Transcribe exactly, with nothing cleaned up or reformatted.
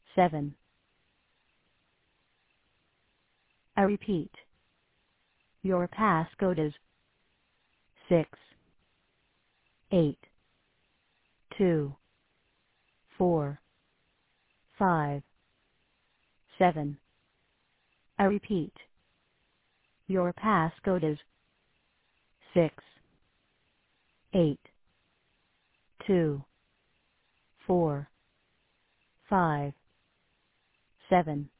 seven. I repeat. Your passcode is six eight two four five seven. I repeat. Your passcode is six eight two four five seven.